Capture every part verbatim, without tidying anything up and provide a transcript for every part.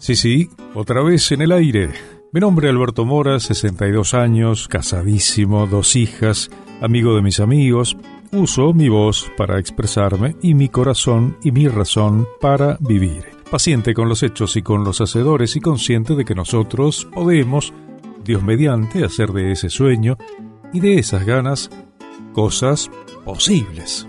Sí, sí, otra vez en el aire. Mi nombre es Alberto Mora, sesenta y dos años, casadísimo, dos hijas, amigo de mis amigos. Uso mi voz para expresarme y mi corazón y mi razón para vivir. Paciente con los hechos y con los hacedores y consciente de que nosotros podemos, Dios mediante, hacer de ese sueño y de esas ganas cosas posibles.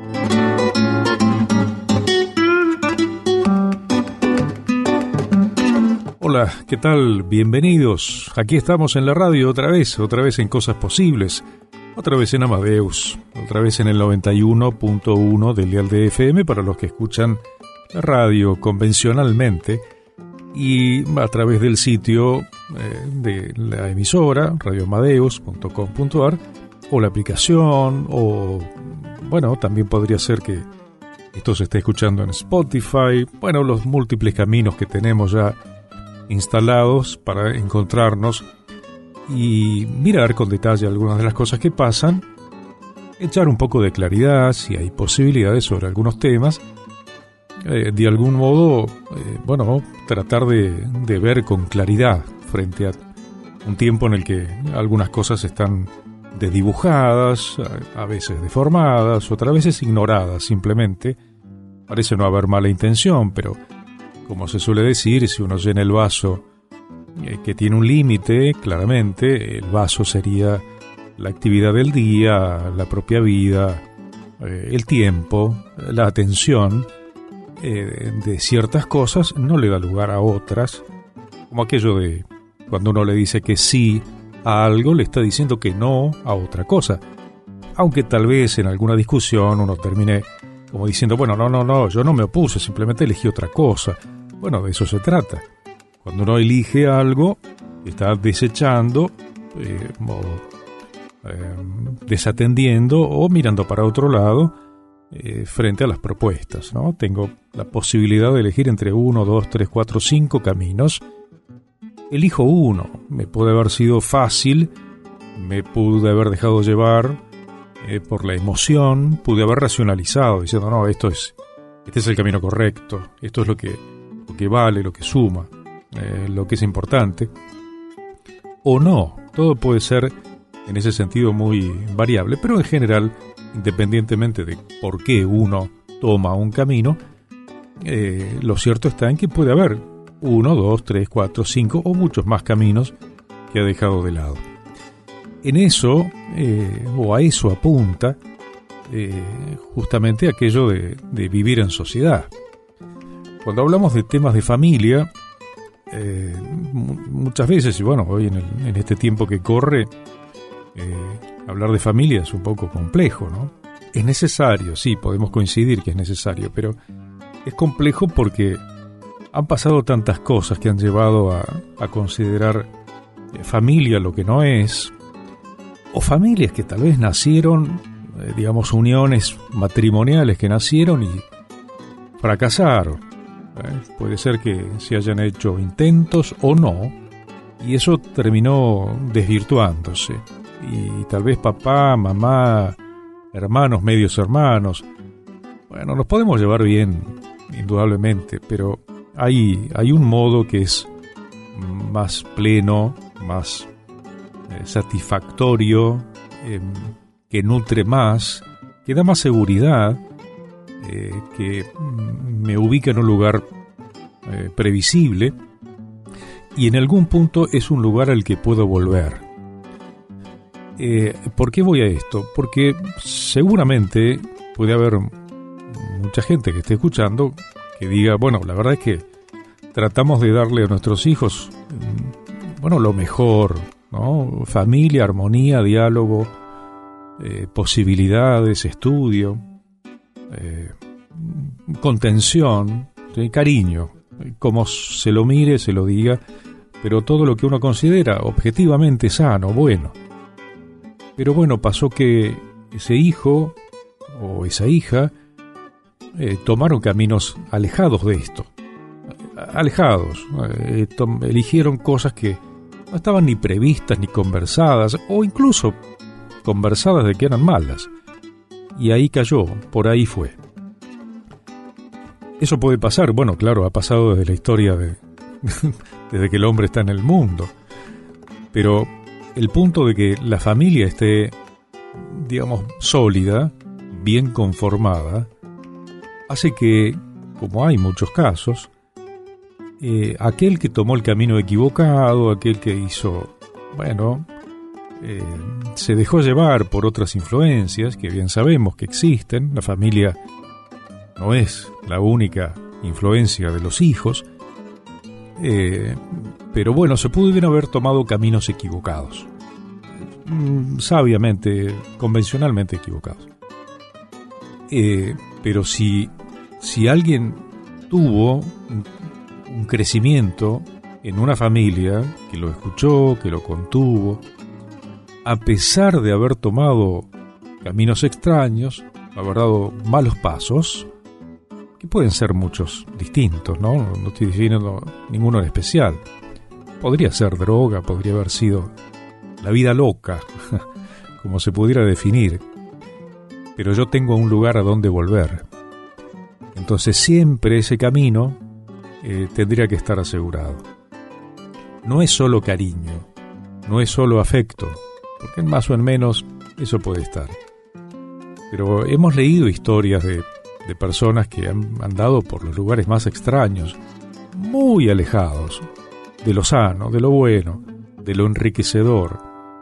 Hola, ¿qué tal? Bienvenidos. Aquí estamos en la radio otra vez, otra vez en Cosas Posibles, otra vez en Amadeus, otra vez en el noventa y uno punto uno del dial de F M para los que escuchan la radio convencionalmente y a través del sitio eh, de la emisora, radio amadeus punto com punto a r, o la aplicación, o bueno, también podría ser que esto se esté escuchando en Spotify, bueno, los múltiples caminos que tenemos ya instalados para encontrarnos y mirar con detalle algunas de las cosas que pasan, echar un poco de claridad si hay posibilidades sobre algunos temas, eh, de algún modo, eh, bueno, tratar de, de ver con claridad frente a un tiempo en el que algunas cosas están desdibujadas, a, a veces deformadas, otras veces ignoradas simplemente. Parece no haber mala intención, pero como se suele decir, si uno llena el vaso eh, que tiene un límite, claramente el vaso sería la actividad del día, la propia vida, eh, el tiempo, la atención eh, de ciertas cosas no le da lugar a otras, como aquello de cuando uno le dice que sí a algo, le está diciendo que no a otra cosa, aunque tal vez en alguna discusión uno termine como diciendo, bueno, no, no, no, yo no me opuse, simplemente elegí otra cosa. Bueno, de eso se trata. Cuando uno elige algo, está desechando, eh, o eh, desatendiendo o mirando para otro lado eh, frente a las propuestas, ¿no? Tengo la posibilidad de elegir entre uno, dos, tres, cuatro, cinco caminos. Elijo uno. Me puede haber sido fácil, me pude haber dejado llevar Eh, por la emoción, pude haber racionalizado diciendo, no, esto es este es el camino correcto, esto es lo que, lo que vale, lo que suma, eh, lo que es importante, o no. Todo puede ser en ese sentido muy variable, pero en general, independientemente de por qué uno toma un camino, eh, lo cierto está en que puede haber uno, dos, tres, cuatro, cinco o muchos más caminos que ha dejado de lado. En eso, eh, o a eso apunta eh, justamente aquello de, de vivir en sociedad. Cuando hablamos de temas de familia, eh, muchas veces, y bueno, hoy en, el, en este tiempo que corre, eh, hablar de familia es un poco complejo, ¿no? Es necesario, sí, podemos coincidir que es necesario, pero es complejo porque han pasado tantas cosas que han llevado a, a considerar familia lo que no es, o familias que tal vez nacieron, eh, digamos, uniones matrimoniales que nacieron y fracasaron. ¿eh? Puede ser que se hayan hecho intentos o no, y eso terminó desvirtuándose. Y tal vez papá, mamá, hermanos, medios hermanos, bueno, nos podemos llevar bien, indudablemente, pero hay, hay un modo que es más pleno, más satisfactorio, eh, que nutre más, que da más seguridad, eh, que me ubica en un lugar eh, previsible y en algún punto es un lugar al que puedo volver. Eh, ¿Por qué voy a esto? Porque seguramente puede haber mucha gente que esté escuchando que diga, bueno, la verdad es que tratamos de darle a nuestros hijos, bueno, lo mejor, ¿no? Familia, armonía, diálogo, eh, posibilidades, estudio, eh, contención, ¿sí? Cariño, como se lo mire, se lo diga, pero todo lo que uno considera objetivamente sano, bueno. Pero bueno, pasó que ese hijo o esa hija eh, tomaron caminos alejados de esto, alejados, eh, tom- eligieron cosas que no estaban ni previstas ni conversadas, o incluso conversadas de que eran malas. Y ahí cayó, por ahí fue. Eso puede pasar, bueno, claro, ha pasado desde la historia de, desde que el hombre está en el mundo. Pero el punto de que la familia esté, digamos, sólida, bien conformada, hace que, como hay muchos casos, eh, aquel que tomó el camino equivocado, aquel que hizo, bueno, eh, se dejó llevar por otras influencias, que bien sabemos que existen. La familia no es la única influencia de los hijos, eh, pero bueno, se pudieron haber tomado caminos equivocados, mm, sabiamente, convencionalmente equivocados. Eh, pero si, si alguien tuvo un, un crecimiento en una familia que lo escuchó, que lo contuvo, a pesar de haber tomado caminos extraños, haber dado malos pasos, que pueden ser muchos distintos, ¿no? No estoy diciendo ninguno en especial. Podría ser droga, podría haber sido la vida loca, como se pudiera definir. Pero yo tengo un lugar a donde volver. Entonces siempre ese camino eh, tendría que estar asegurado. No es solo cariño, no es solo afecto, porque en más o en menos eso puede estar. Pero hemos leído historias de de personas que han andado por los lugares más extraños, muy alejados de lo sano, de lo bueno, de lo enriquecedor.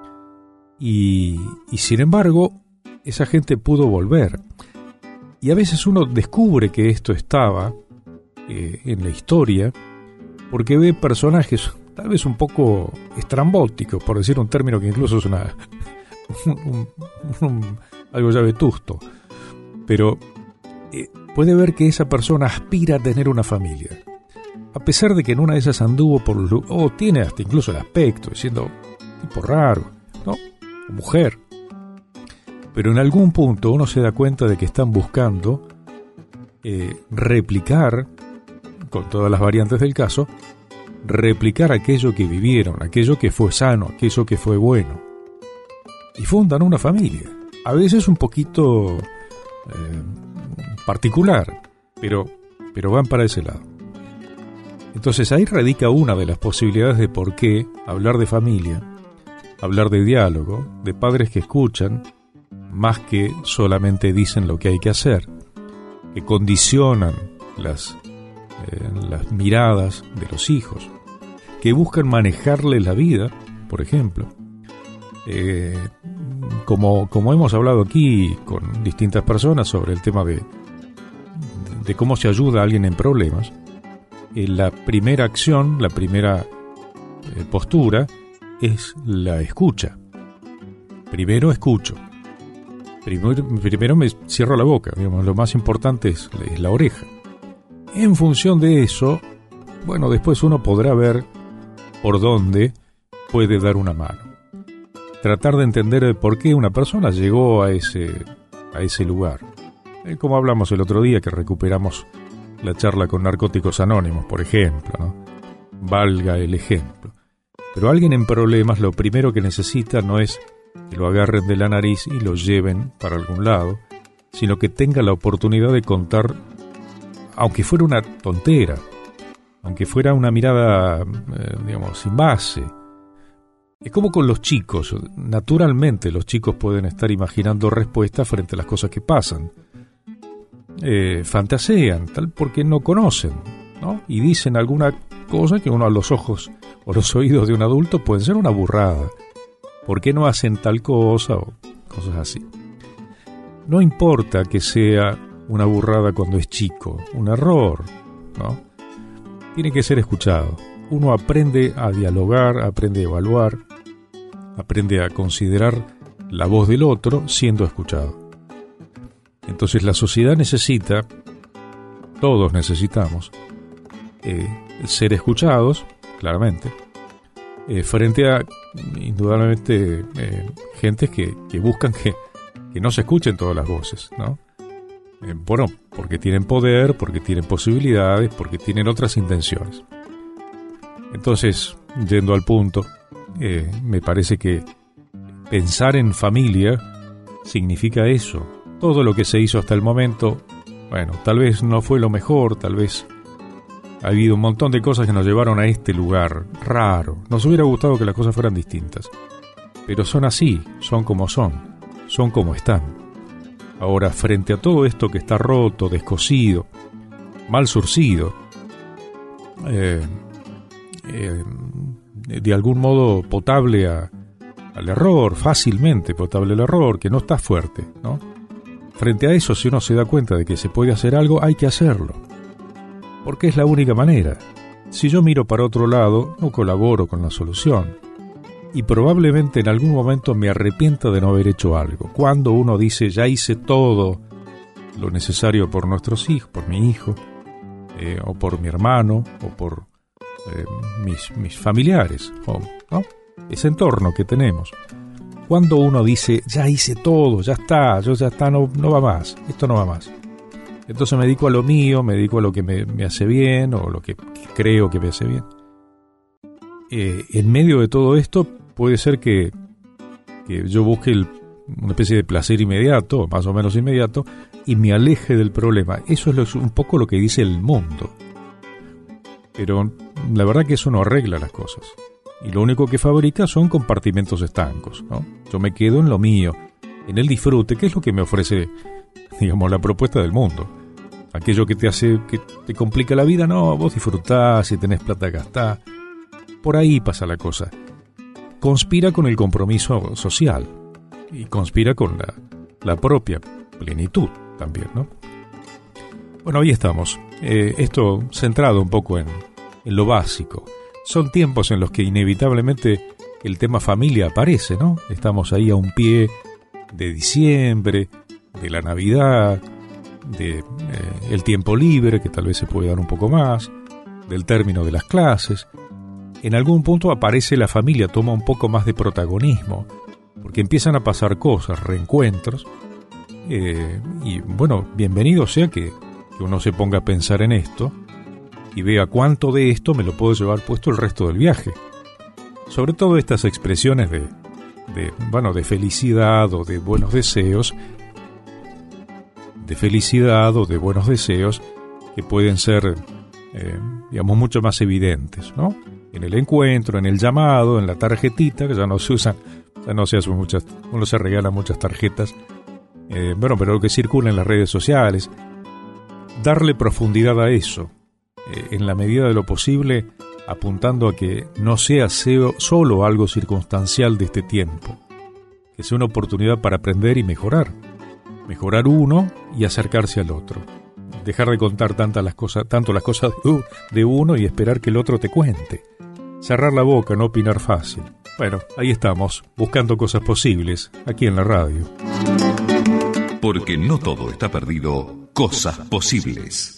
Y, y sin embargo, esa gente pudo volver. Y a veces uno descubre que esto estaba eh, en la historia porque ve personajes tal vez un poco estrambóticos, por decir un término que incluso es una, un, un, un, algo ya vetusto. Pero Eh, puede ver que esa persona aspira a tener una familia, a pesar de que en una de esas anduvo por los lugares, o tiene hasta incluso el aspecto, siendo tipo raro, ¿no? O mujer. Pero en algún punto uno se da cuenta de que están buscando eh, replicar, con todas las variantes del caso, replicar aquello que vivieron, aquello que fue sano, aquello que fue bueno. Y fundan una familia. A veces un poquito Eh, particular, pero, pero van para ese lado. Entonces ahí radica una de las posibilidades de por qué hablar de familia, hablar de diálogo, de padres que escuchan, más que solamente dicen lo que hay que hacer, que condicionan las, eh, las miradas de los hijos, que buscan manejarle la vida, por ejemplo. Eh, como, como hemos hablado aquí con distintas personas sobre el tema de, de cómo se ayuda a alguien en problemas, eh, la primera acción, la primera eh, postura es la escucha. Primero escucho. Primero, primero me cierro la boca, digamos, lo más importante es, es la oreja. En función de eso, bueno, después uno podrá ver por dónde puede dar una mano. Tratar de entender por qué una persona llegó a ese, a ese lugar. Eh, como hablamos el otro día que recuperamos la charla con Narcóticos Anónimos, por ejemplo, ¿no? Valga el ejemplo. Pero alguien en problemas lo primero que necesita no es que lo agarren de la nariz y lo lleven para algún lado, sino que tenga la oportunidad de contar, aunque fuera una tontera, aunque fuera una mirada, eh, digamos, sin base. Es como con los chicos. Naturalmente los chicos pueden estar imaginando respuestas frente a las cosas que pasan. Eh, fantasean, tal porque no conocen, ¿no? Y dicen alguna cosa que uno a los ojos o los oídos de un adulto pueden ser una burrada. ¿Por qué no hacen tal cosa? O cosas así. No importa que sea una burrada cuando es chico, un error, ¿no? Tiene que ser escuchado. Uno aprende a dialogar, aprende a evaluar, aprende a considerar la voz del otro siendo escuchado. Entonces la sociedad necesita, todos necesitamos, eh, ser escuchados, claramente, eh, frente a, indudablemente, eh, gentes que, que buscan que, que no se escuchen todas las voces, ¿no? Eh, bueno, porque tienen poder, porque tienen posibilidades, porque tienen otras intenciones. Entonces, yendo al punto, eh, me parece que pensar en familia significa eso. Todo lo que se hizo hasta el momento, bueno, tal vez no fue lo mejor, tal vez Ha habido un montón de cosas que nos llevaron a este lugar raro. Nos hubiera gustado que las cosas fueran distintas. Pero son así, son como son, son como están. Ahora, frente a todo esto que está roto, descosido, mal surcido, eh, eh, de algún modo potable a, al error, fácilmente potable al error, que no está fuerte, ¿no? Frente a eso, si uno se da cuenta de que se puede hacer algo, hay que hacerlo. Porque es la única manera. Si yo miro para otro lado, no colaboro con la solución. Y probablemente en algún momento me arrepienta de no haber hecho algo. Cuando uno dice, ya hice todo lo necesario por nuestros hijos, por mi hijo, eh, o por mi hermano, o por eh, mis, mis familiares, o, ¿no? Ese entorno que tenemos. Cuando uno dice, ya hice todo, ya está, yo ya está, no, no va más, esto no va más. Entonces me dedico a lo mío, me dedico a lo que me, me hace bien, o lo que, que creo que me hace bien. Eh, en medio de todo esto, puede ser que, que yo busque el, una especie de placer inmediato, más o menos inmediato, y me aleje del problema. Eso es lo, un poco lo que dice el mundo. Pero la verdad que eso no arregla las cosas. Y lo único que fabrica son compartimentos estancos, ¿no? Yo me quedo en lo mío, en el disfrute, que es lo que me ofrece, digamos, la propuesta del mundo. Aquello que te hace, que te complica la vida, no, vos disfrutás, si tenés plata gastá. Por ahí pasa la cosa. Conspira con el compromiso social y conspira con la, la propia plenitud también, ¿no? Bueno, ahí estamos. Eh, esto centrado un poco en, en lo básico. Son tiempos en los que inevitablemente el tema familia aparece, ¿no? Estamos ahí a un pie de diciembre, de la Navidad, de eh, el tiempo libre, que tal vez se puede dar un poco más, del término de las clases. En algún punto aparece la familia, toma un poco más de protagonismo, porque empiezan a pasar cosas, reencuentros, eh, y bueno, bienvenido sea que, que uno se ponga a pensar en esto y vea cuánto de esto me lo puedo llevar puesto el resto del viaje. Sobre todo estas expresiones de, de, bueno, de felicidad o de buenos deseos, de felicidad o de buenos deseos que pueden ser, eh, digamos, mucho más evidentes, ¿no? En el encuentro, en el llamado, en la tarjetita, que ya no se usan, ya no se hacen muchas, uno se regala muchas tarjetas, eh, bueno, pero lo que circula en las redes sociales, darle profundidad a eso, eh, en la medida de lo posible, apuntando a que no sea solo algo circunstancial de este tiempo, que sea una oportunidad para aprender y mejorar, mejorar uno y acercarse al otro. Dejar de contar tantas las cosas, tanto las cosas de uno y esperar que el otro te cuente. Cerrar la boca, no opinar fácil. Bueno, ahí estamos, buscando cosas posibles, aquí en la radio. Porque no todo está perdido, cosas posibles.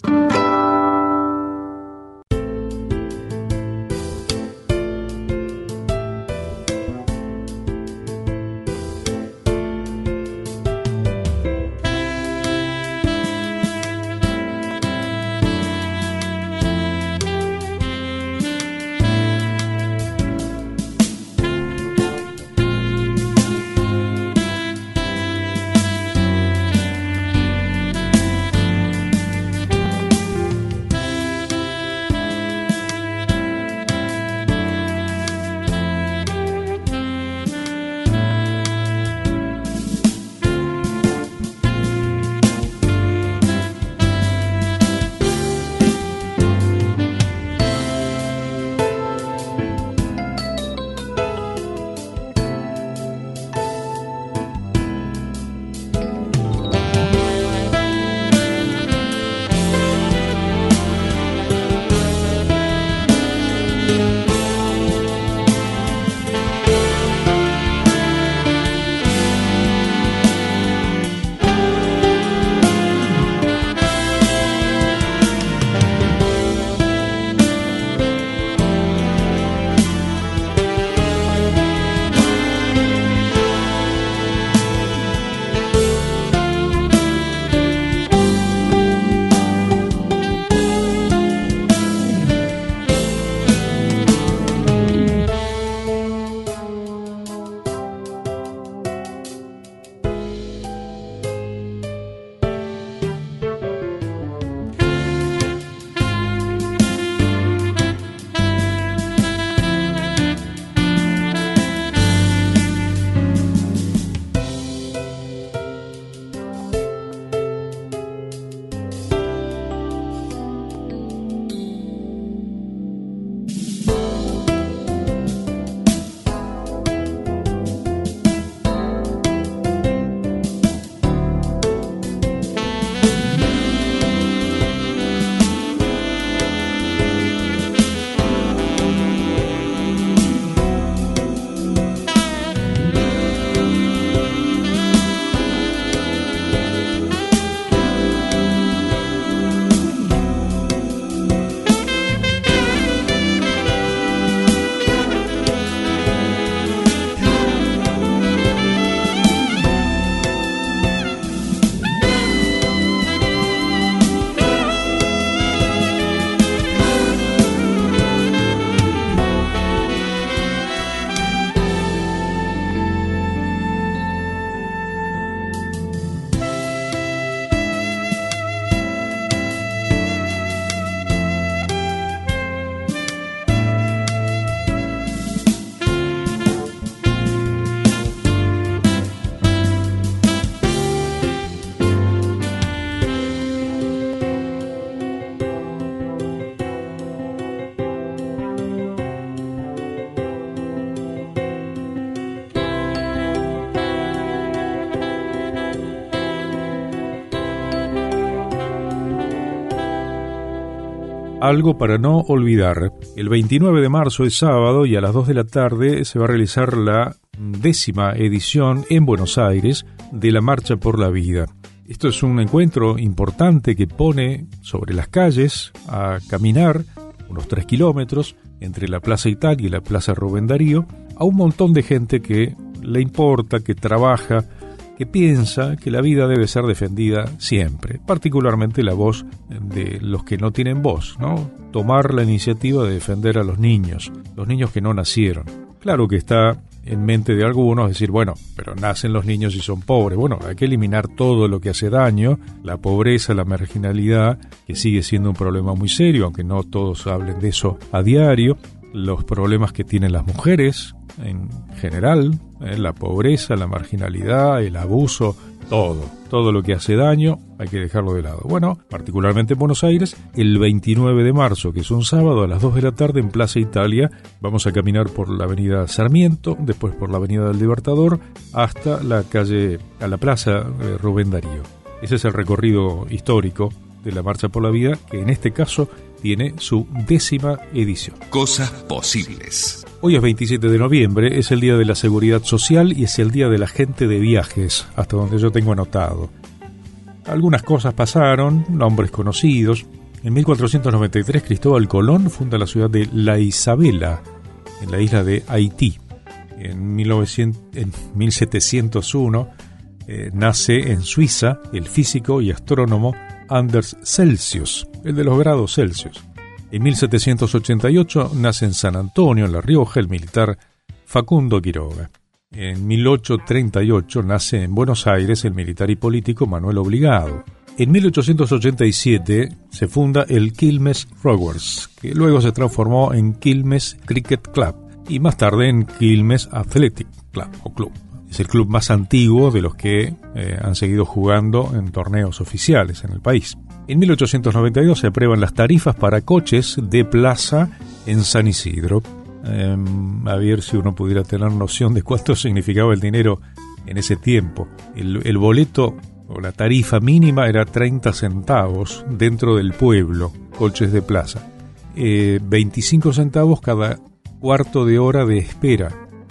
Algo para no olvidar. El veintinueve de marzo es sábado y a las dos de la tarde se va a realizar la décima edición en Buenos Aires de la Marcha por la Vida. Esto es un encuentro importante que pone sobre las calles a caminar unos tres kilómetros entre la Plaza Italia y la Plaza Rubén Darío a un montón de gente que le importa, que trabaja, que piensa que la vida debe ser defendida siempre, particularmente la voz de los que no tienen voz, ¿no? Tomar la iniciativa de defender a los niños, los niños que no nacieron. Claro que está en mente de algunos decir, bueno, pero nacen los niños y son pobres. Bueno, hay que eliminar todo lo que hace daño, la pobreza, la marginalidad, que sigue siendo un problema muy serio, aunque no todos hablen de eso a diario, los problemas que tienen las mujeres en general, eh, la pobreza, la marginalidad, el abuso, todo, todo lo que hace daño hay que dejarlo de lado. Bueno, particularmente en Buenos Aires, el veintinueve de marzo, que es un sábado, a las dos de la tarde en Plaza Italia, vamos a caminar por la avenida Sarmiento, después por la avenida del Libertador, hasta la calle, a la plaza eh, Rubén Darío. Ese es el recorrido histórico de la Marcha por la Vida, que en este caso tiene su décima edición. Cosas posibles. Hoy es veintisiete de noviembre, es el Día de la Seguridad Social y es el Día de la Gente de Viajes, hasta donde yo tengo anotado. Algunas cosas pasaron, nombres conocidos. En mil cuatrocientos noventa y tres, Cristóbal Colón funda la ciudad de La Isabela, en la isla de Haití. En, mil novecientos, en mil setecientos uno eh, nace en Suiza el físico y astrónomo Anders Celsius, el de los grados Celsius. En mil setecientos ochenta y ocho nace en San Antonio, en La Rioja, el militar Facundo Quiroga. En mil ochocientos treinta y ocho nace en Buenos Aires el militar y político Manuel Obligado. En mil ochocientos ochenta y siete se funda el Quilmes Rowers, que luego se transformó en Quilmes Cricket Club y más tarde en Quilmes Athletic Club o Club. Es el club más antiguo de los que eh, han seguido jugando en torneos oficiales en el país. En mil ochocientos noventa y dos se aprueban las tarifas para coches de plaza en San Isidro. Eh, a ver si uno pudiera tener noción de cuánto significaba el dinero en ese tiempo. El, el boleto o la tarifa mínima era treinta centavos dentro del pueblo, coches de plaza. Eh, veinticinco centavos cada cuarto de hora de espera.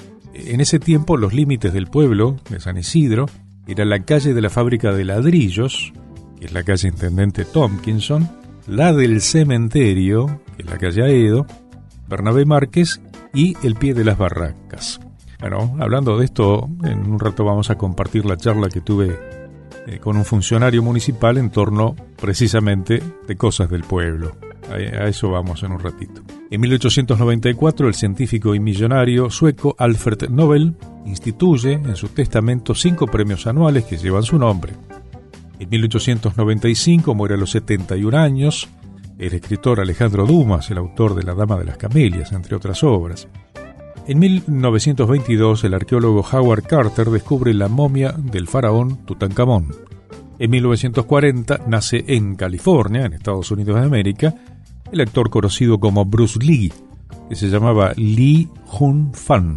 En ese tiempo los límites del pueblo de San Isidro era la calle de la fábrica de ladrillos, que es la calle Intendente Tompkinson, la del cementerio, que es la calle Aedo, Bernabé Márquez y el pie de las barracas. Bueno, hablando de esto, en un rato vamos a compartir la charla que tuve eh, con un funcionario municipal en torno precisamente de cosas del pueblo. A, a eso vamos en un ratito. En mil ochocientos noventa y cuatro, el científico y millonario sueco Alfred Nobel instituye en su testamento cinco premios anuales que llevan su nombre. En mil ochocientos noventa y cinco muere a los setenta y un años el escritor Alejandro Dumas, el autor de La Dama de las Camelias, entre otras obras. En mil novecientos veintidós, el arqueólogo Howard Carter descubre la momia del faraón Tutankamón. En mil novecientos cuarenta nace en California, en Estados Unidos de América, el actor conocido como Bruce Lee, que se llamaba Lee Jun-fan.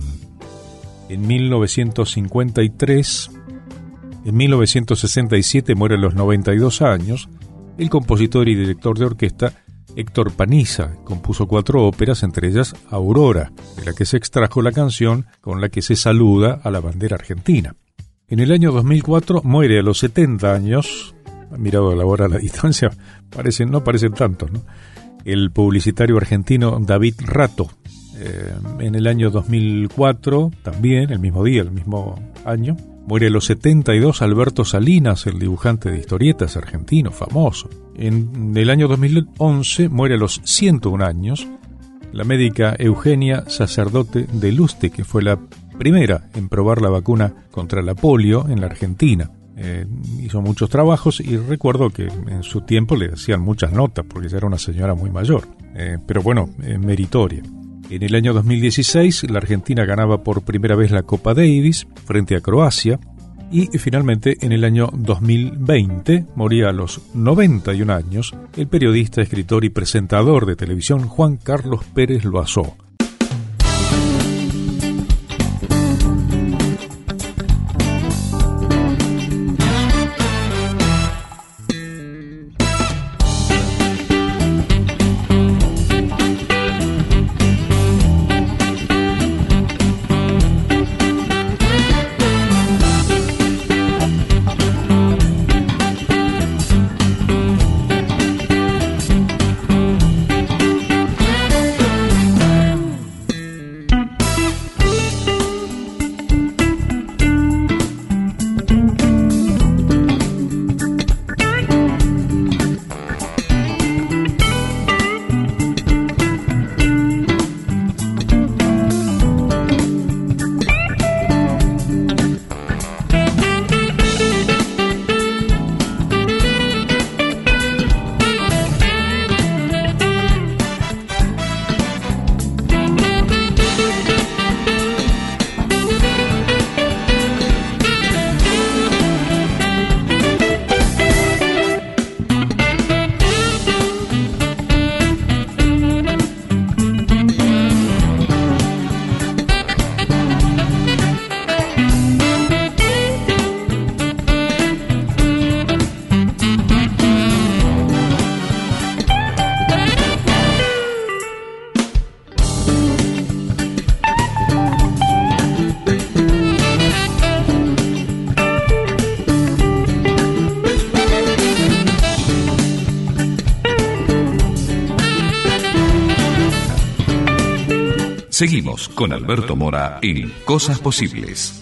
En mil novecientos cincuenta y tres, en mil novecientos sesenta y siete muere a los noventa y dos años el compositor y director de orquesta Héctor Paniza. Compuso cuatro óperas, entre ellas Aurora, de la que se extrajo la canción con la que se saluda a la bandera argentina. En el año dos mil cuatro muere a los setenta años, mirado a la hora a la distancia, parecen, no parecen tantos, ¿no?, el publicitario argentino David Rato. Eh, en el año dos mil cuatro, también, el mismo día, el mismo año, muere a los setenta y dos Alberto Salinas, el dibujante de historietas argentino, famoso. En el año dos mil once muere a los ciento un años la médica Eugenia Sacerdote de Luste, que fue la primera en probar la vacuna contra la polio en la Argentina. Eh, hizo muchos trabajos y recuerdo que en su tiempo le hacían muchas notas porque ya era una señora muy mayor, eh, pero bueno, eh, meritoria. En el año dos mil dieciséis la Argentina ganaba por primera vez la Copa Davis frente a Croacia y finalmente en el año dos mil veinte moría a los noventa y un años el periodista, escritor y presentador de televisión Juan Carlos Pérez Loazó. Seguimos con Alberto Mora en Cosas Posibles.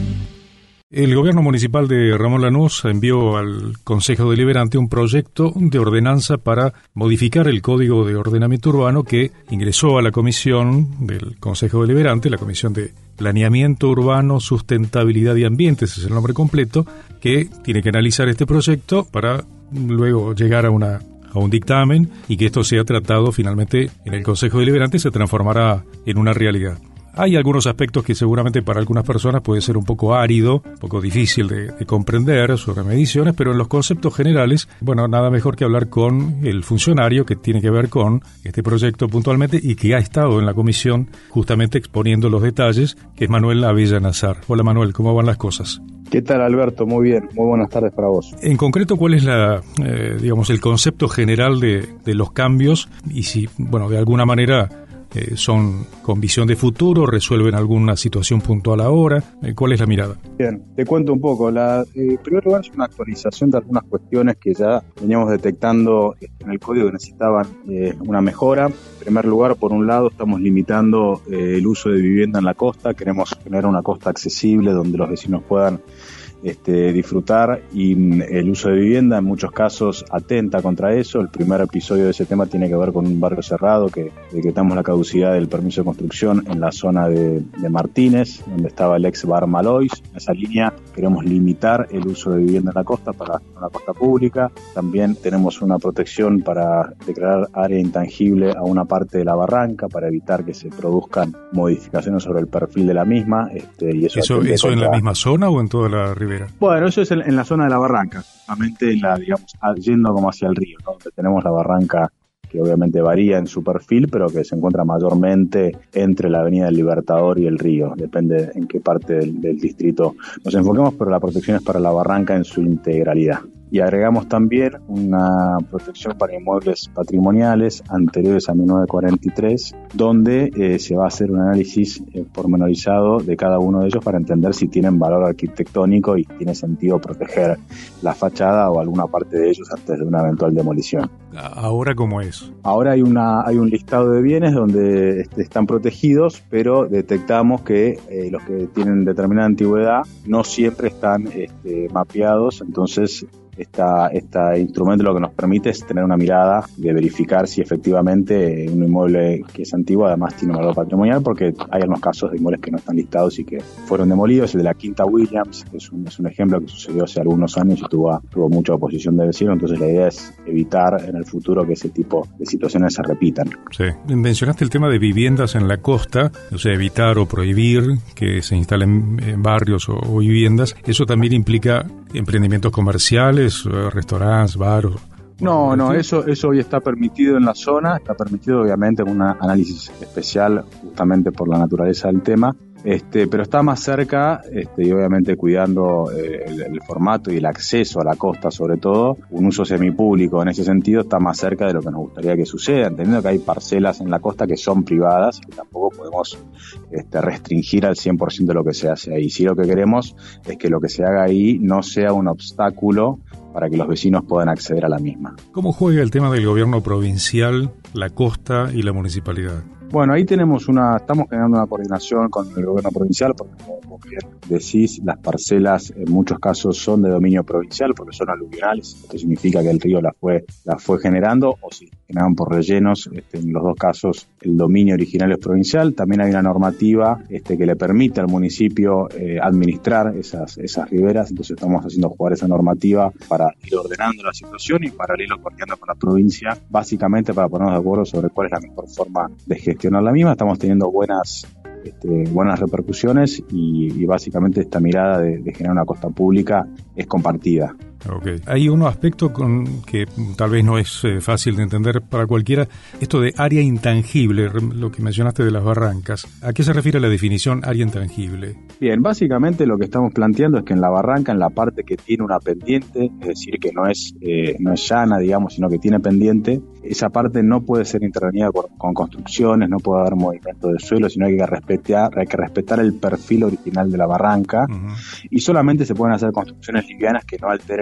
El gobierno municipal de Ramón Lanús envió al Consejo Deliberante un proyecto de ordenanza para modificar el Código de Ordenamiento Urbano que ingresó a la comisión del Consejo Deliberante, la Comisión de Planeamiento Urbano, Sustentabilidad y Ambiente, ese es el nombre completo, que tiene que analizar este proyecto para luego llegar a una a un dictamen y que esto sea tratado finalmente en el Consejo Deliberante y se transformará en una realidad. Hay algunos aspectos que seguramente para algunas personas puede ser un poco árido, un poco difícil de, de comprender sobre mediciones, pero en los conceptos generales, bueno, nada mejor que hablar con el funcionario que tiene que ver con este proyecto puntualmente y que ha estado en la comisión justamente exponiendo los detalles, que es Manuel Abella Nazar. Hola Manuel, ¿cómo van las cosas? ¿Qué tal, Alberto? Muy bien, muy buenas tardes para vos. En concreto, ¿cuál es la, eh, digamos, el concepto general de, de los cambios y si, bueno, de alguna manera Eh, son con visión de futuro, resuelven alguna situación puntual ahora? Eh, ¿Cuál es la mirada? Bien, te cuento un poco. La, eh, en primer lugar, es una actualización de algunas cuestiones que ya veníamos detectando en el código que necesitaban eh, una mejora. En primer lugar, por un lado, estamos limitando eh, el uso de vivienda en la costa. Queremos generar una costa accesible donde los vecinos puedan Este, disfrutar, y el uso de vivienda en muchos casos atenta contra eso. El primer episodio de ese tema tiene que ver con un barrio cerrado que decretamos la caducidad del permiso de construcción en la zona de, de Martínez, donde estaba el ex bar Malois. En esa línea queremos limitar el uso de vivienda en la costa para una costa pública. También tenemos una protección para declarar área intangible a una parte de la barranca para evitar que se produzcan modificaciones sobre el perfil de la misma. Este, y eso ¿Eso, eso contra... en la misma zona o en toda la ribera? Bueno, eso es en, en la zona de la barranca, justamente en la, digamos, yendo como hacia el río, ¿no? Donde tenemos la barranca que obviamente varía en su perfil, pero que se encuentra mayormente entre la Avenida del Libertador y el río, depende en qué parte del, del distrito nos enfoquemos, pero la protección es para la barranca en su integralidad. Y agregamos también una protección para inmuebles patrimoniales anteriores a mil novecientos cuarenta y tres, donde eh, se va a hacer un análisis eh, pormenorizado de cada uno de ellos para entender si tienen valor arquitectónico y tiene sentido proteger la fachada o alguna parte de ellos antes de una eventual demolición. ¿Ahora cómo es? Ahora hay una hay un listado de bienes donde este, están protegidos, pero detectamos que eh, los que tienen determinada antigüedad no siempre están este, mapeados, entonces Esta, este instrumento lo que nos permite es tener una mirada de verificar si efectivamente un inmueble que es antiguo además tiene un valor patrimonial, porque hay algunos casos de inmuebles que no están listados y que fueron demolidos. El de la Quinta Williams es un, es un ejemplo que sucedió hace algunos años y tuvo, tuvo mucha oposición de vecinos, entonces la idea es evitar en el futuro que ese tipo de situaciones se repitan. Sí. Mencionaste el tema de viviendas en la costa, o sea, evitar o prohibir que se instalen en barrios o, o viviendas. ¿Eso también implica emprendimientos comerciales, restaurantes, bares? No, no, eso eso hoy está permitido en la zona, está permitido obviamente con un análisis especial justamente por la naturaleza del tema, este, pero está más cerca, este, y obviamente cuidando eh, el, el formato y el acceso a la costa, sobre todo, un uso semipúblico en ese sentido está más cerca de lo que nos gustaría que suceda, entendiendo que hay parcelas en la costa que son privadas y tampoco podemos este, restringir al cien por ciento de lo que se hace ahí. Sí, lo que queremos es que lo que se haga ahí no sea un obstáculo para que los vecinos puedan acceder a la misma. ¿Cómo juega el tema del gobierno provincial, la costa y la municipalidad? Bueno, ahí tenemos una, estamos generando una coordinación con el gobierno provincial, porque como bien decís, las parcelas en muchos casos son de dominio provincial porque son aluvionales. Esto significa que el río las fue, las fue generando, o si generaban por rellenos, este, en los dos casos el dominio original es provincial. También hay una normativa este, que le permite al municipio eh, administrar esas, esas riberas, entonces estamos haciendo jugar esa normativa para ir ordenando la situación y en paralelo coordinando con la provincia, básicamente para ponernos de acuerdo sobre cuál es la mejor forma de gestionar la misma. Estamos teniendo buenas Este, buenas repercusiones y, y básicamente esta mirada de, de generar una costa pública es compartida. Okay. Hay un aspecto con que tal vez no es eh, fácil de entender para cualquiera, esto de área intangible, lo que mencionaste de las barrancas. ¿A qué se refiere la definición área intangible? Bien, básicamente lo que estamos planteando es que en la barranca, en la parte que tiene una pendiente, es decir, que no es, eh, no es llana, digamos, sino que tiene pendiente, esa parte no puede ser intervenida con, con construcciones, no puede haber movimiento de suelo, sino hay que respetar, hay que respetar el perfil original de la barranca, uh-huh. Y solamente se pueden hacer construcciones livianas que no alteren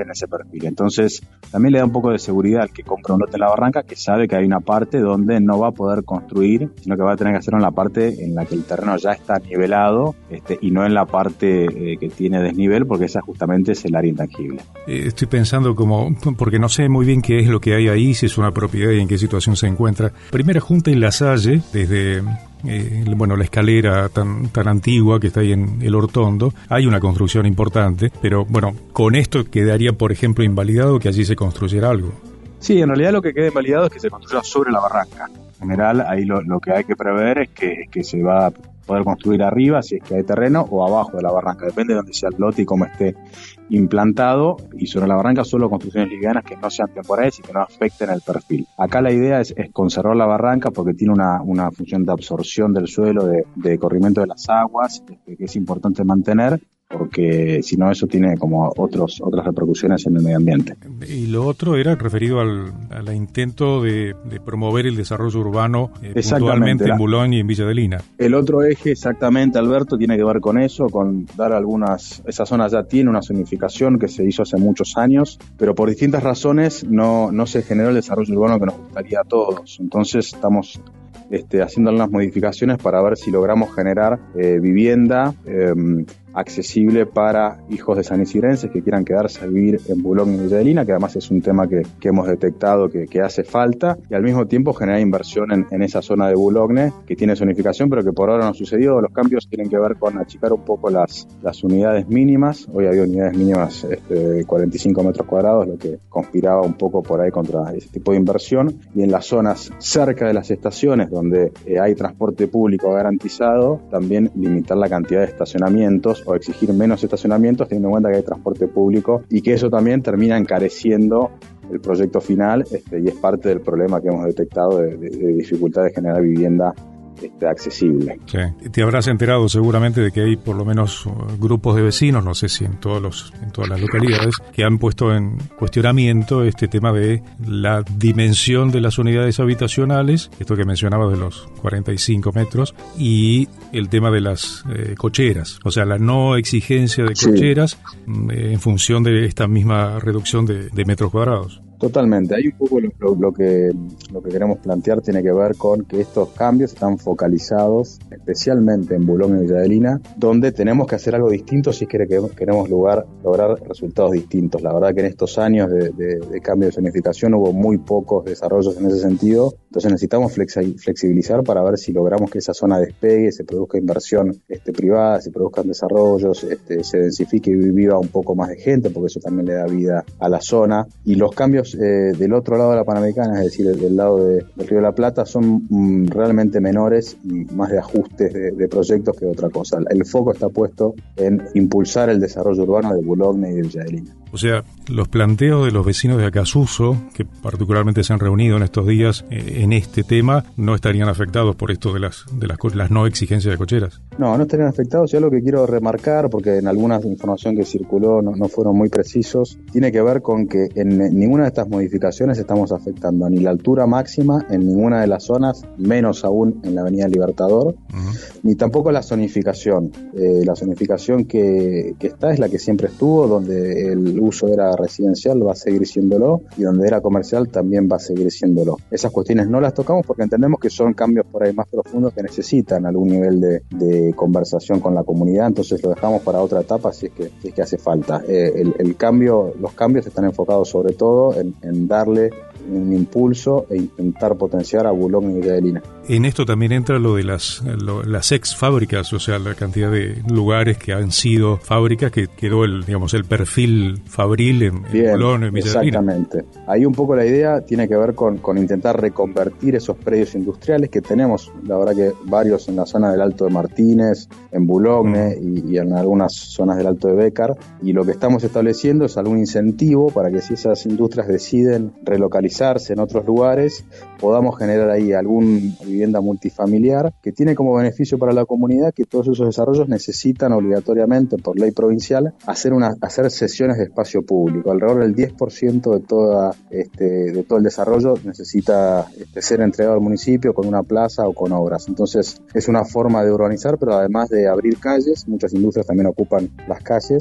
en ese perfil. Entonces, también le da un poco de seguridad al que compra un lote en la Barranca, que sabe que hay una parte donde no va a poder construir, sino que va a tener que hacerlo en la parte en la que el terreno ya está nivelado, este, y no en la parte eh, que tiene desnivel, porque esa justamente es el área intangible. Eh, estoy pensando como, porque no sé muy bien qué es lo que hay ahí, si es una propiedad y en qué situación se encuentra. Primera Junta y La Salle, desde eh, bueno, la escalera tan, tan antigua que está ahí en el Hortondo, hay una construcción importante, pero bueno, con esto quedaría, por ejemplo, invalidado que allí se construyera algo. Sí, en realidad lo que queda invalidado es que se construya sobre la barranca. En general, ahí lo, lo que hay que prever es que, que se va a poder construir arriba, si es que hay terreno, o abajo de la barranca, depende de dónde sea el lote y cómo esté implantado, y sobre la barranca solo construcciones livianas que no sean temporales y que no afecten el perfil. Acá la idea es, es conservar la barranca porque tiene una, una función de absorción del suelo, de, de corrimiento de las aguas, que es importante mantener, porque si no eso tiene como otros otras repercusiones en el medio ambiente. Y lo otro era referido al, al intento de, de promover el desarrollo urbano eh, puntualmente en Boulogne y en Villa Adelina. El otro eje exactamente, Alberto, tiene que ver con eso, con dar algunas... Esa zona ya tiene una zonificación que se hizo hace muchos años, pero por distintas razones no, no se generó el desarrollo urbano que nos gustaría a todos. Entonces estamos este, haciendo algunas modificaciones para ver si logramos generar eh, vivienda eh, accesible para hijos de sanisigrenses que quieran quedarse a vivir en Boulogne y Villa Adelina, que además es un tema que, que hemos detectado que, que hace falta, y al mismo tiempo generar inversión en, en esa zona de Boulogne que tiene zonificación, pero que por ahora no ha sucedido. Los cambios tienen que ver con achicar un poco las, las unidades mínimas. Hoy había unidades mínimas este, de cuarenta y cinco metros cuadrados, lo que conspiraba un poco por ahí contra ese tipo de inversión, y en las zonas cerca de las estaciones donde eh, hay transporte público garantizado, también limitar la cantidad de estacionamientos o exigir menos estacionamientos, teniendo en cuenta que hay transporte público, y que eso también termina encareciendo el proyecto final, este, y es parte del problema que hemos detectado de, de, de dificultad de generar vivienda este, accesible. Sí. Te habrás enterado seguramente de que hay por lo menos uh, grupos de vecinos, no sé si en todos los en todas las localidades, que han puesto en cuestionamiento este tema de la dimensión de las unidades habitacionales, esto que mencionaba de los cuarenta y cinco metros, y el tema de las eh, cocheras, o sea, la no exigencia de cocheras sí. eh, en función de esta misma reducción de, de metros cuadrados. Totalmente. Hay un poco lo, lo, lo que lo que queremos plantear tiene que ver con que estos cambios están focalizados especialmente en Boulogne y Villa Adelina, donde tenemos que hacer algo distinto si es que queremos lugar, lograr resultados distintos. La verdad que en estos años de, de, de cambio de zonificación hubo muy pocos desarrollos en ese sentido, entonces necesitamos flexi- flexibilizar para ver si logramos que esa zona despegue, se produzca inversión este, privada, se produzcan desarrollos, este, se densifique y viva un poco más de gente, porque eso también le da vida a la zona. Y los cambios Eh, del otro lado de la Panamericana, es decir, del lado de, del Río de la Plata, son mm, realmente menores y más de ajustes de, de proyectos que de otra cosa. El foco está puesto en impulsar el desarrollo urbano de Boulogne y de Villa Adelina. O sea, los planteos de los vecinos de Acasuso, que particularmente se han reunido en estos días eh, en este tema, no estarían afectados por esto de las de las, las no exigencias de cocheras. No, no estarían afectados. Yo lo que quiero remarcar, porque en alguna información que circuló no, no fueron muy precisos, tiene que ver con que en ninguna de estas modificaciones estamos afectando ni la altura máxima en ninguna de las zonas, menos aún en la Avenida Libertador, uh-huh. ni tampoco la zonificación. Eh, la zonificación que, que está es la que siempre estuvo, donde el uso era residencial va a seguir siéndolo, y donde era comercial también va a seguir siéndolo. Esas cuestiones no las tocamos porque entendemos que son cambios por ahí más profundos que necesitan algún nivel de, de conversación con la comunidad, entonces lo dejamos para otra etapa si es que, si es que hace falta. Eh, el, el cambio, los cambios están enfocados sobre todo en, en darle un impulso e intentar potenciar a Boulogne y Villa Adelina. En esto también entra lo de las lo, las ex fábricas, o sea, la cantidad de lugares que han sido fábricas, que quedó el digamos el perfil fabril en, Bien, en Boulogne y Villa Adelina. Exactamente. Ahí un poco la idea tiene que ver con, con intentar reconvertir esos predios industriales que tenemos, la verdad que varios en la zona del Alto de Martínez, en Boulogne mm. y, y en algunas zonas del Alto de Bécar, y lo que estamos estableciendo es algún incentivo para que si esas industrias deciden relocalizarse en otros lugares, podamos generar ahí alguna vivienda multifamiliar que tiene como beneficio para la comunidad que todos esos desarrollos necesitan obligatoriamente por ley provincial hacer una hacer sesiones de espacio público. Alrededor del diez por ciento de toda este de todo el desarrollo necesita este, ser entregado al municipio con una plaza o con obras. Entonces es una forma de urbanizar, pero además de abrir calles, muchas industrias también ocupan las calles.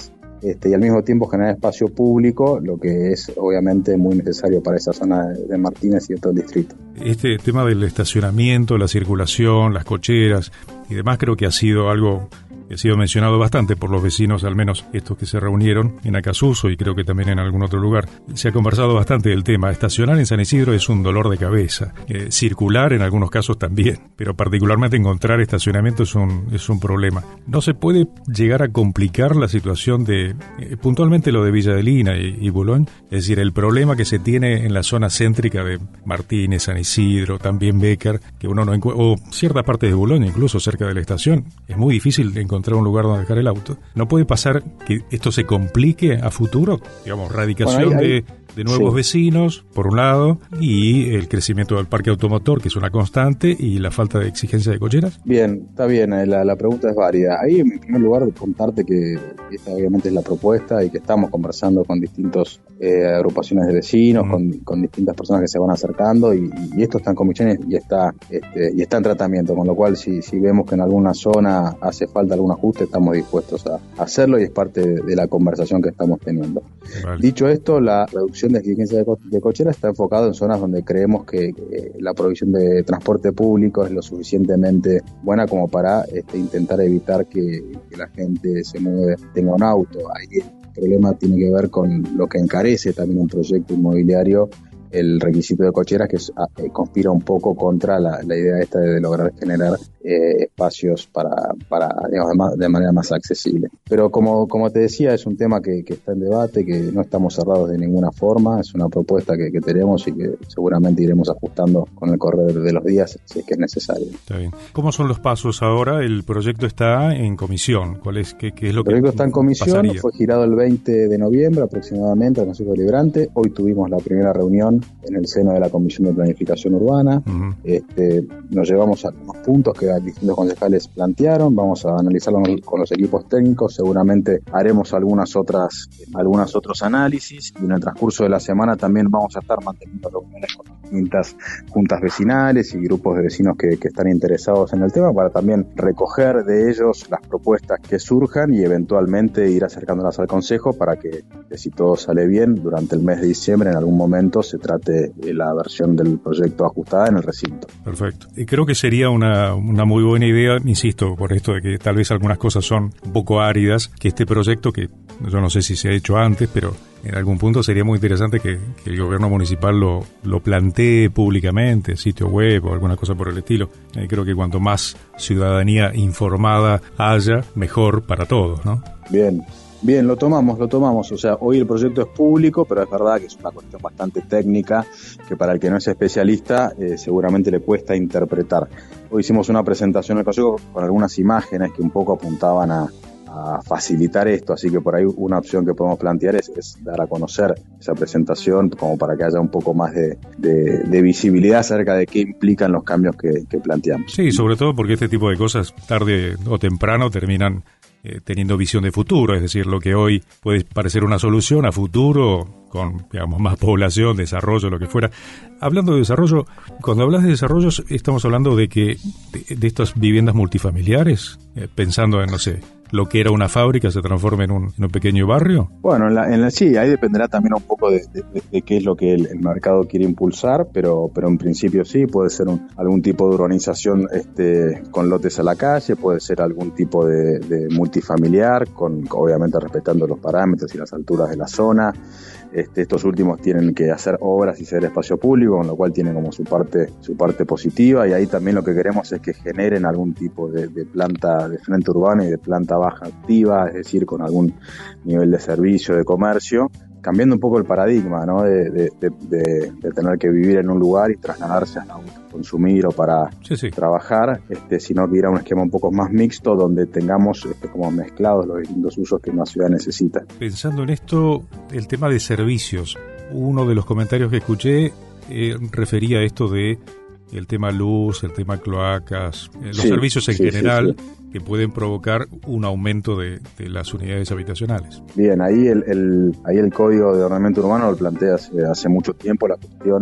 este, y al mismo tiempo generar espacio público, lo que es obviamente muy necesario para esa zona de Martínez y de todo el distrito. Este tema del estacionamiento, la circulación, las cocheras y demás creo que ha sido algo que ha sido mencionado bastante por los vecinos, al menos estos que se reunieron en Acasuso y creo que también en algún otro lugar. Se ha conversado bastante del tema. Estacionar en San Isidro es un dolor de cabeza. Eh, circular en algunos casos también, pero particularmente encontrar estacionamiento es un, es un problema. ¿No se puede llegar a complicar la situación de, eh, puntualmente lo de Villa Adelina y, y Boulogne? Es decir, el problema que se tiene en la zona céntrica de Martínez, San Isidro, también Bécar, que uno no encuentra, o cierta parte de Boulogne, incluso cerca de la estación. Es muy difícil encontrar encontrar un lugar donde dejar el auto. ¿No puede pasar que esto se complique a futuro? Digamos, radicación bueno, ahí, ahí, de, de nuevos sí. vecinos, por un lado, y el crecimiento del parque automotor, que es una constante, y la falta de exigencia de cocheras. Bien, está bien, la, la pregunta es válida. Ahí, en primer lugar, contarte que esta obviamente es la propuesta y que estamos conversando con distintos eh, agrupaciones de vecinos, mm. con, con distintas personas que se van acercando, y, y esto está en comisiones y está, este, y está en tratamiento, con lo cual si, si vemos que en alguna zona hace falta algún ajuste, estamos dispuestos a hacerlo y es parte de, de la conversación que estamos teniendo. Vale. Dicho esto, la reducción de exigencia de, co- de cochera está enfocada en zonas donde creemos que, que la provisión de transporte público es lo suficientemente buena como para este, intentar evitar que, que la gente se mueve, tenga un auto. Ahí el problema tiene que ver con lo que encarece también un proyecto inmobiliario, el requisito de cocheras, que es, eh, conspira un poco contra la, la idea esta de, de lograr generar eh, espacios para, para digamos, de, más, de manera más accesible. Pero como, como te decía, es un tema que, que está en debate, que no estamos cerrados de ninguna forma, es una propuesta que, que tenemos y que seguramente iremos ajustando con el correr de los días si es que es necesario. Está bien. ¿Cómo son los pasos ahora? El proyecto está en comisión. ¿Cuál es, qué, qué es lo que El proyecto que está en comisión, pasaría? Fue girado el veinte de noviembre aproximadamente al Consejo Deliberante. Hoy tuvimos la primera reunión en el seno de la Comisión de Planificación Urbana. Uh-huh. Este, nos llevamos a algunos puntos que distintos concejales plantearon, vamos a analizarlos con los equipos técnicos, seguramente haremos algunas otras, algunos otros análisis, y en el transcurso de la semana también vamos a estar manteniendo reuniones con distintas juntas vecinales y grupos de vecinos que, que están interesados en el tema, para también recoger de ellos las propuestas que surjan y eventualmente ir acercándolas al Consejo para que, que si todo sale bien, durante el mes de diciembre en algún momento se trate la versión del proyecto ajustada en el recinto. Perfecto. Y creo que sería una, una muy buena idea, insisto, por esto de que tal vez algunas cosas son un poco áridas, que este proyecto, que yo no sé si se ha hecho antes, pero en algún punto sería muy interesante que, que el gobierno municipal lo, lo plantee públicamente, sitio web o alguna cosa por el estilo. Eh, creo que cuanto más ciudadanía informada haya, mejor para todos, ¿no? Bien. Bien, lo tomamos, lo tomamos. O sea, hoy el proyecto es público, pero es verdad que es una cuestión bastante técnica que para el que no es especialista eh, seguramente le cuesta interpretar. Hoy hicimos una presentación al Consejo con algunas imágenes que un poco apuntaban a, a facilitar esto, así que por ahí una opción que podemos plantear es, es dar a conocer esa presentación como para que haya un poco más de, de, de visibilidad acerca de qué implican los cambios que, que planteamos. Sí, sobre todo porque este tipo de cosas tarde o temprano terminan Eh, teniendo visión de futuro, es decir, lo que hoy puede parecer una solución a futuro, con, digamos, más población, desarrollo, lo que fuera. Hablando de desarrollo, cuando hablas de desarrollos, estamos hablando de que de, de estas viviendas multifamiliares, eh, pensando en, no sé, lo que era una fábrica se transforma en un, en un pequeño barrio. Bueno, en la, en la, sí, ahí dependerá también un poco de, de, de, de qué es lo que el, el mercado quiere impulsar, pero, pero en principio sí, puede ser un, algún tipo de urbanización este, con lotes a la calle, puede ser algún tipo de, de multifamiliar, con obviamente respetando los parámetros y las alturas de la zona. Este, estos últimos tienen que hacer obras y ser espacio público, con lo cual tienen como su parte, su parte positiva, y ahí también lo que queremos es que generen algún tipo de, de planta de frente urbana y de planta baja activa, es decir, con algún nivel de servicio, de comercio, cambiando un poco el paradigma, ¿no? de, de, de, de, de tener que vivir en un lugar y trasladarse a consumir o para sí, sí. trabajar, este, sino que ir a un esquema un poco más mixto donde tengamos este, como mezclados los distintos usos que una ciudad necesita. Pensando en esto, el tema de servicios, uno de los comentarios que escuché eh, refería a esto de el tema luz, el tema cloacas, eh, los sí, servicios en sí, general sí, sí. que pueden provocar un aumento de, de las unidades habitacionales. Bien, ahí el, el, ahí el Código de Ordenamiento Urbano lo plantea hace, hace mucho tiempo la cuestión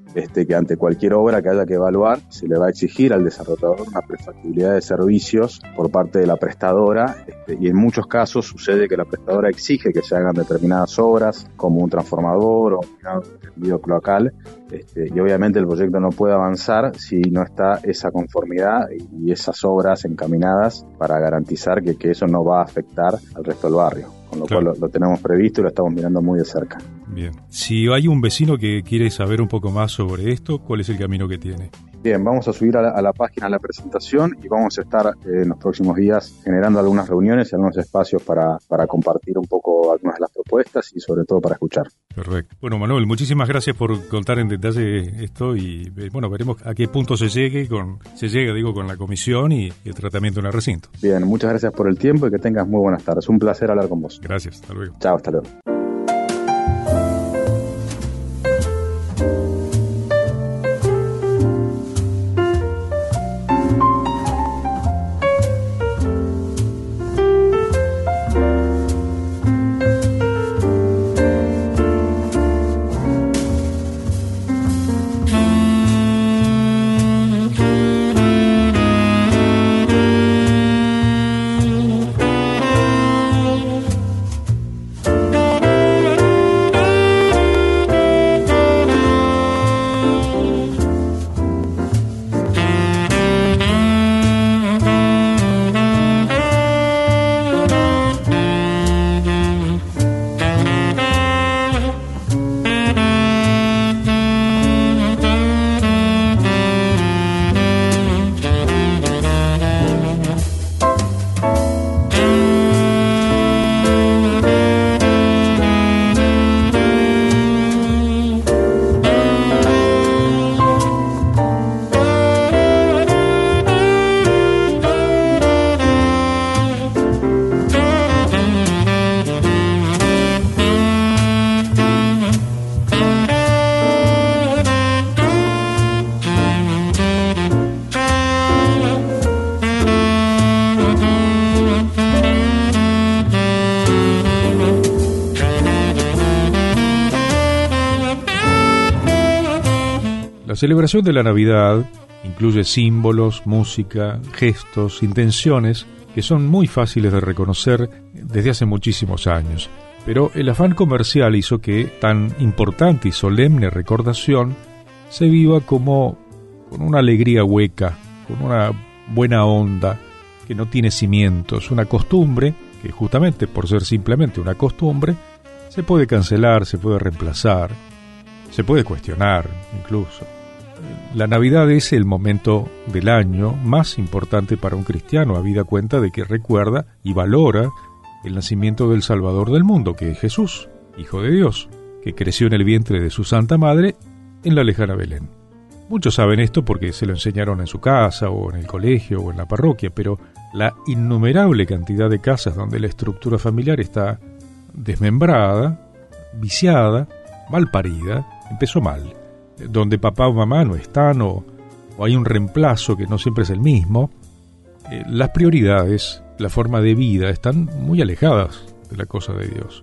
este, que ante cualquier obra que haya que evaluar se le va a exigir al desarrollador una prefactibilidad de servicios por parte de la prestadora, este, y en muchos casos sucede que la prestadora exige que se hagan determinadas obras como un transformador o un tendido cloacal, este, y obviamente el proyecto no puede avanzar si no está esa conformidad y esas obras encaminadas para garantizar que, que eso no va a afectar al resto del barrio, con lo claro. cual lo, lo tenemos previsto y lo estamos mirando muy de cerca. Bien. Si hay un vecino que quiere saber un poco más sobre esto, ¿cuál es el camino que tiene? Bien, vamos a subir a la, a la página la presentación y vamos a estar eh, en los próximos días generando algunas reuniones y algunos espacios para, para compartir un poco algunas de las propuestas y sobre todo para escuchar. Perfecto. Bueno, Manuel, muchísimas gracias por contar en detalle esto y bueno, veremos a qué punto se llegue con se llega, digo, con la comisión y el tratamiento en el recinto. Bien, muchas gracias por el tiempo y que tengas muy buenas tardes. Un placer hablar con vos. Gracias, hasta luego. Chao, hasta luego. La celebración de la Navidad incluye símbolos, música, gestos, intenciones que son muy fáciles de reconocer desde hace muchísimos años. Pero el afán comercial hizo que tan importante y solemne recordación se viva como con una alegría hueca, con una buena onda que no tiene cimientos, una costumbre que justamente por ser simplemente una costumbre se puede cancelar, se puede reemplazar, se puede cuestionar incluso. La Navidad es el momento del año más importante para un cristiano, habida cuenta de que recuerda y valora el nacimiento del Salvador del mundo, que es Jesús, Hijo de Dios, que creció en el vientre de su Santa Madre en la lejana Belén. Muchos saben esto porque se lo enseñaron en su casa o en el colegio o en la parroquia, pero la innumerable cantidad de casas donde la estructura familiar está desmembrada, viciada, mal parida, empezó mal, donde papá o mamá no están o, o hay un reemplazo que no siempre es el mismo, eh, las prioridades, la forma de vida están muy alejadas de la cosa de Dios.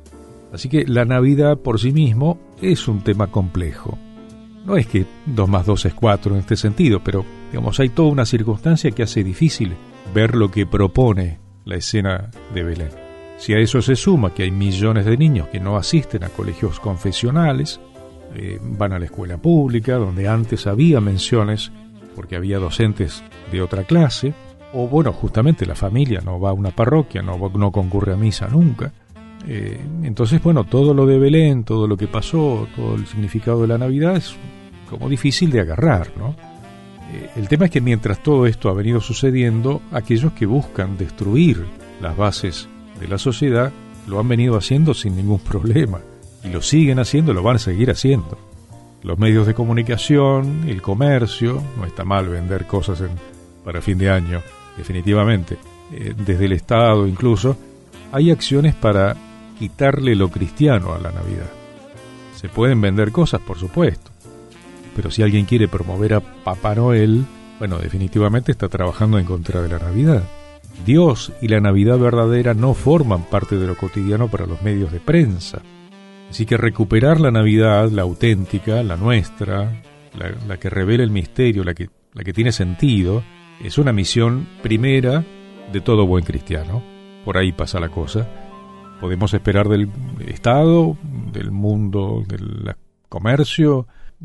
Así que la Navidad por sí mismo es un tema complejo. No es que dos más dos es cuatro en este sentido, pero digamos hay toda una circunstancia que hace difícil ver lo que propone la escena de Belén. Si a eso se suma que hay millones de niños que no asisten a colegios confesionales, eh, van a la escuela pública, donde antes había menciones porque había docentes de otra clase, o bueno, justamente la familia no va a una parroquia, no, no concurre a misa nunca. Eh, entonces, bueno, todo lo de Belén, todo lo que pasó, todo el significado de la Navidad es como difícil de agarrar, ¿no? Eh, el tema es que mientras todo esto ha venido sucediendo, aquellos que buscan destruir las bases de la sociedad lo han venido haciendo sin ningún problema, y lo siguen haciendo, lo van a seguir haciendo. Los medios de comunicación, el comercio, no está mal vender cosas en, para fin de año, definitivamente, eh, desde el Estado incluso, hay acciones para quitarle lo cristiano a la Navidad. Se pueden vender cosas, por supuesto, pero si alguien quiere promover a Papá Noel, bueno, definitivamente está trabajando en contra de la Navidad. Dios y la Navidad verdadera no forman parte de lo cotidiano para los medios de prensa. Así que recuperar la Navidad, la auténtica, la nuestra, la, la que revela el misterio, la que, la que tiene sentido, es una misión primera de todo buen cristiano. Por ahí pasa la cosa. Podemos esperar del Estado, del mundo, del comercio.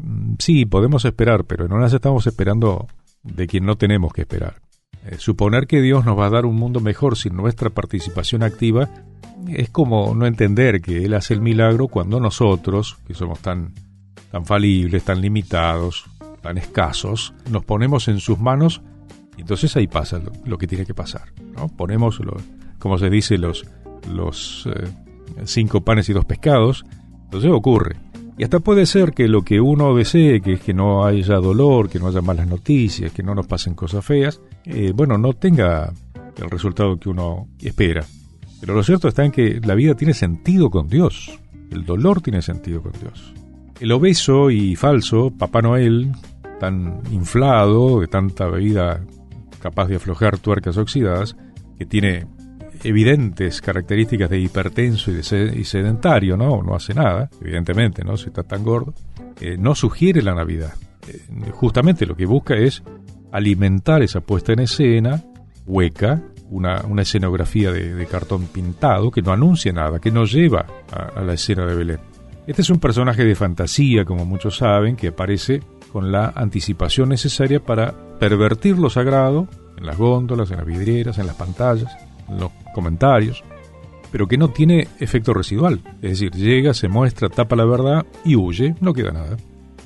Sí, podemos esperar, pero no las estamos esperando de quien no tenemos que esperar. Eh, suponer que Dios nos va a dar un mundo mejor sin nuestra participación activa es como no entender que Él hace el milagro cuando nosotros, que somos tan, tan falibles, tan limitados, tan escasos, nos ponemos en sus manos y entonces ahí pasa lo, lo que tiene que pasar, ¿no? Ponemos, lo, como se dice, los, los eh, cinco panes y dos pescados, entonces ocurre. Y hasta puede ser que lo que uno desee, que es que no haya dolor, que no haya malas noticias, que no nos pasen cosas feas, eh, bueno, no tenga el resultado que uno espera. Pero lo cierto está en que la vida tiene sentido con Dios. El dolor tiene sentido con Dios. El obeso y falso Papá Noel, tan inflado, de tanta bebida capaz de aflojar tuercas oxidadas, que tiene evidentes características de hipertenso y, de sed- y sedentario, ¿no? No hace nada, evidentemente, ¿no? Si está tan gordo, eh, no sugiere la Navidad. Eh, justamente lo que busca es alimentar esa puesta en escena hueca, una, una escenografía de, de cartón pintado que no anuncia nada, que no lleva a, a la escena de Belén. Este es un personaje de fantasía, como muchos saben, que aparece con la anticipación necesaria para pervertir lo sagrado en las góndolas, en las vidrieras, en las pantallas, en los comentarios, pero que no tiene efecto residual. Es decir, llega, se muestra, tapa la verdad y huye, no queda nada.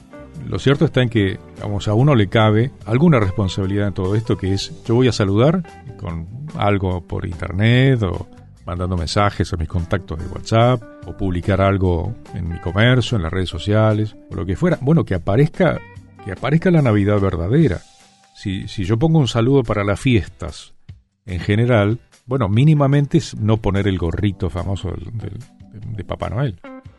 Lo cierto está en que, vamos, a uno le cabe alguna responsabilidad en todo esto, que es, yo voy a saludar con algo por internet o mandando mensajes a mis contactos de WhatsApp o publicar algo en mi comercio, en las redes sociales o lo que fuera. Bueno, que aparezca, que aparezca la Navidad verdadera. Si, si yo pongo un saludo para las fiestas en general, bueno, mínimamente es no poner el gorrito famoso del, del, de Papá Noel.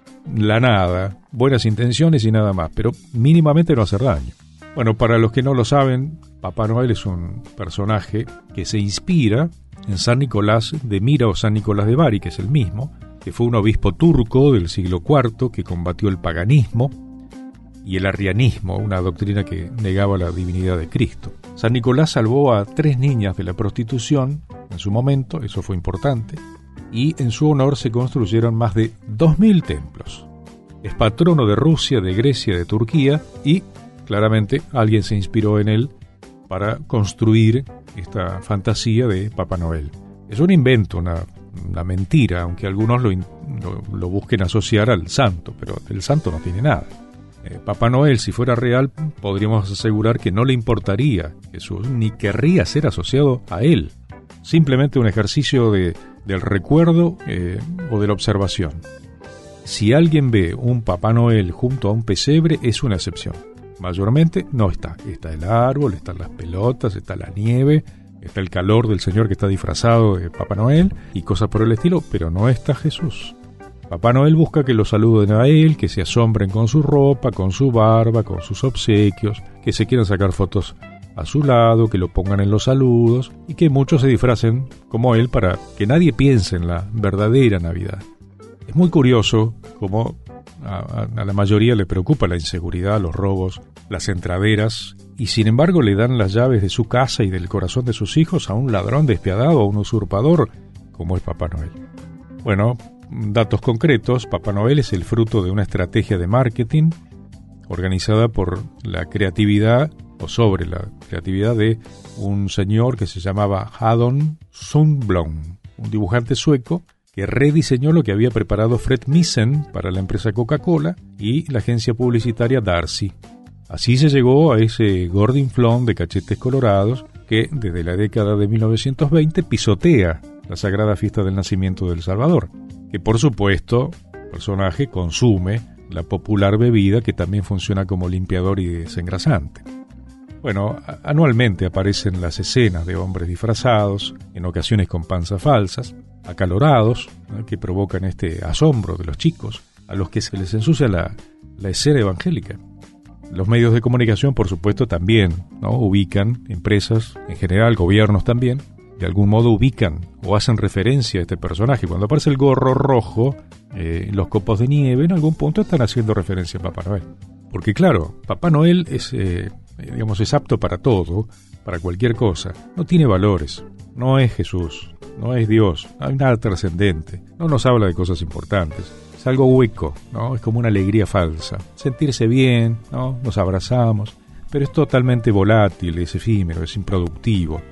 La nada, buenas intenciones y nada más, pero mínimamente no hacer daño. Bueno, para los que no lo saben, Papá Noel es un personaje que se inspira en San Nicolás de Mira o San Nicolás de Bari, que es el mismo, que fue un obispo turco del siglo cuarto que combatió el paganismo y el arrianismo, una doctrina que negaba la divinidad de Cristo. San Nicolás salvó a tres niñas de la prostitución en su momento, eso fue importante, y en su honor se construyeron más de dos mil templos. Es patrono de Rusia, de Grecia, de Turquía, y claramente alguien se inspiró en él para construir esta fantasía de Papá Noel. Es un invento, una, una mentira, aunque algunos lo, lo, lo busquen asociar al santo, pero el santo no tiene nada. Eh, Papá Noel, si fuera real, podríamos asegurar que no le importaría Jesús, ni querría ser asociado a él. Simplemente un ejercicio de, del recuerdo eh, o de la observación. Si alguien ve un Papá Noel junto a un pesebre, es una excepción. Mayormente no está. Está el árbol, están las pelotas, está la nieve, está el calor del señor que está disfrazado de Papá Noel y cosas por el estilo, pero no está Jesús. Papá Noel busca que lo saluden a él, que se asombren con su ropa, con su barba, con sus obsequios, que se quieran sacar fotos a su lado, que lo pongan en los saludos y que muchos se disfracen como él para que nadie piense en la verdadera Navidad. Es muy curioso cómo a, a la mayoría le preocupa la inseguridad, los robos, las entraderas, y sin embargo le dan las llaves de su casa y del corazón de sus hijos a un ladrón despiadado, a un usurpador como es Papá Noel. Bueno, datos concretos: Papá Noel es el fruto de una estrategia de marketing organizada por la creatividad o sobre la creatividad de un señor que se llamaba Haddon Sundblom, un dibujante sueco que rediseñó lo que había preparado Fred Missen para la empresa Coca-Cola y la agencia publicitaria Darcy. Así se llegó a ese gordinflón de cachetes colorados que desde la década de mil novecientos veinte pisotea la sagrada fiesta del nacimiento del Salvador, que por supuesto el personaje consume la popular bebida que también funciona como limpiador y desengrasante. Bueno, anualmente aparecen las escenas de hombres disfrazados, en ocasiones con panzas falsas, acalorados, ¿no?, que provocan este asombro de los chicos, a los que se les ensucia la, la escena evangélica. Los medios de comunicación, por supuesto, también, ¿no?, ubican empresas, en general gobiernos también, de algún modo ubican o hacen referencia a este personaje. Cuando aparece el gorro rojo, eh, los copos de nieve, en algún punto están haciendo referencia a Papá Noel. Porque claro, Papá Noel es, eh, digamos, es apto para todo, para cualquier cosa. No tiene valores, no es Jesús, no es Dios, no hay nada trascendente, no nos habla de cosas importantes. Es algo hueco, ¿no? Es como una alegría falsa. Sentirse bien, ¿no? Nos abrazamos, pero es totalmente volátil, es efímero, es improductivo.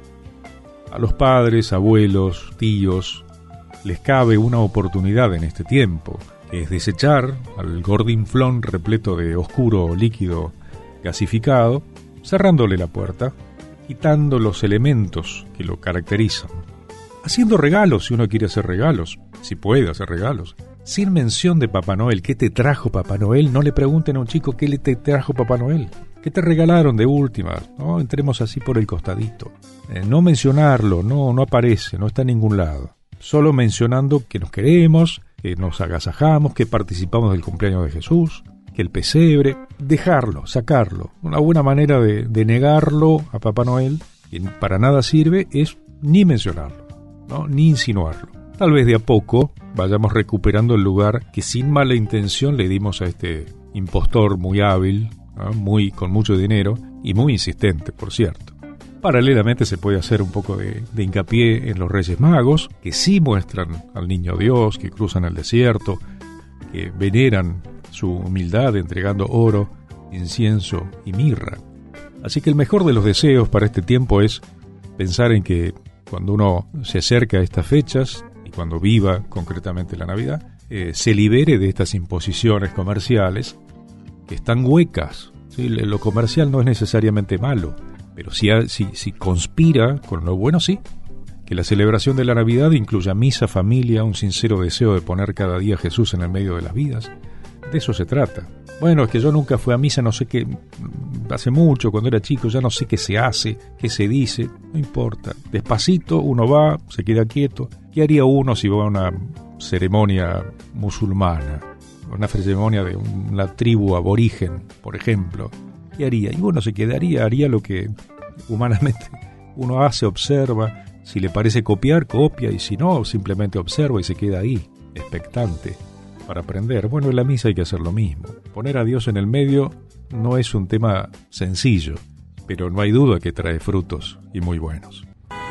A los padres, abuelos, tíos, les cabe una oportunidad en este tiempo, que es desechar al gordinflón repleto de oscuro líquido gasificado, cerrándole la puerta, quitando los elementos que lo caracterizan. Haciendo regalos, si uno quiere hacer regalos, si puede hacer regalos, sin mención de Papá Noel. ¿Qué te trajo Papá Noel? No le pregunten a un chico qué le te trajo Papá Noel. ¿Qué te regalaron de última? No entremos así por el costadito. Eh, no mencionarlo, no, no aparece, no está en ningún lado. Solo mencionando que nos queremos, que nos agasajamos, que participamos del cumpleaños de Jesús, que el pesebre, dejarlo, sacarlo. Una buena manera de, de negarlo a Papá Noel, que para nada sirve, es ni mencionarlo, ¿no? Ni insinuarlo. Tal vez de a poco vayamos recuperando el lugar que sin mala intención le dimos a este impostor muy hábil, ¿no? Muy, con mucho dinero y muy insistente, por cierto. Paralelamente se puede hacer un poco de, de hincapié en los Reyes Magos, que sí muestran al Niño Dios, que cruzan el desierto, que veneran su humildad entregando oro, incienso y mirra. Así que el mejor de los deseos para este tiempo es pensar en que cuando uno se acerca a estas fechas y cuando viva concretamente la Navidad, eh, se libere de estas imposiciones comerciales que están huecas, ¿sí? Lo comercial no es necesariamente malo, pero si, si, si conspira con lo bueno, sí. Que la celebración de la Navidad incluya misa, familia, un sincero deseo de poner cada día a Jesús en el medio de las vidas. De eso se trata. Bueno, es que yo nunca fui a misa, no sé qué, hace mucho, cuando era chico, ya no sé qué se hace, qué se dice, no importa. Despacito uno va, se queda quieto. ¿Qué haría uno si va a una ceremonia musulmana? Una ceremonia de una tribu aborigen, por ejemplo. ¿Qué haría? Y uno se quedaría, haría lo que humanamente uno hace, observa. Si le parece copiar, copia, y si no, simplemente observa y se queda ahí, expectante, para aprender. Bueno, en la misa hay que hacer lo mismo. Poner a Dios en el medio no es un tema sencillo, pero no hay duda que trae frutos y muy buenos.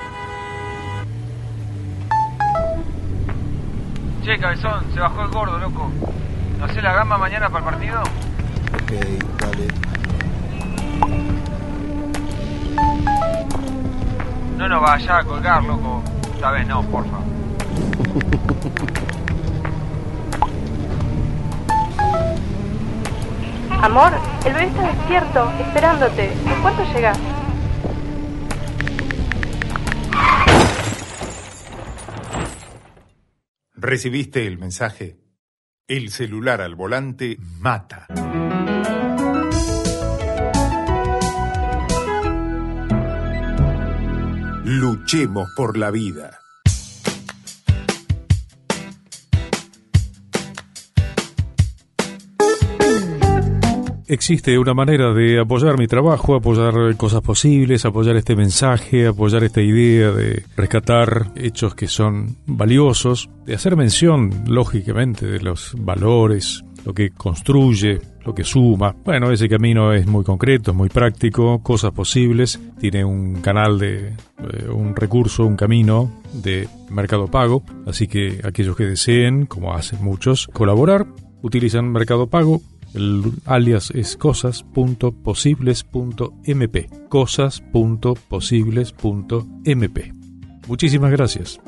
Che, cabezón, se bajó el gordo, loco. ¿No hacés la gamba mañana para el partido? Ok, dale. No nos vayas a colgar, loco. Esta vez no, porfa. Amor, el bebé está despierto, esperándote. ¿En cuánto llegás? ¿Recibiste el mensaje? El celular al volante mata. Luchemos por la vida. Existe una manera de apoyar mi trabajo, apoyar cosas posibles, apoyar este mensaje, apoyar esta idea de rescatar hechos que son valiosos, de hacer mención, lógicamente, de los valores, lo que construye, lo que suma. Bueno, ese camino es muy concreto, es muy práctico, cosas posibles. Tiene un canal de, eh, un recurso, un camino de Mercado Pago. Así que aquellos que deseen, como hacen muchos, colaborar, utilizan Mercado Pago. El alias es cosas punto posibles punto m p. cosas punto posibles punto m p. Muchísimas gracias.